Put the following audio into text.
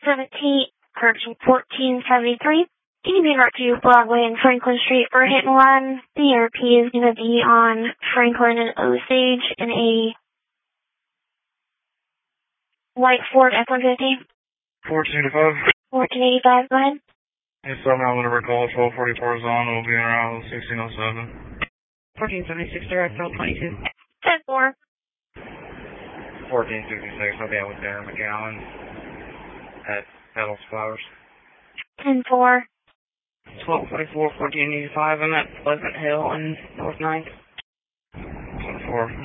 1473. You can be brought to Broadway and Franklin Street for a hit and run. The ERP is going to be on Franklin and Osage in a white Ford F-150. 1485. 1485, go ahead. Yes, somehow whenever call 1244 is on, we'll be around 1607. 1476, direct field 22. 10-4. 1466, I'll be out with Darren McGowan at Petals Flowers. 10-4. 1244, 1485, I'm at Pleasant Hill and North 9th. 10-4.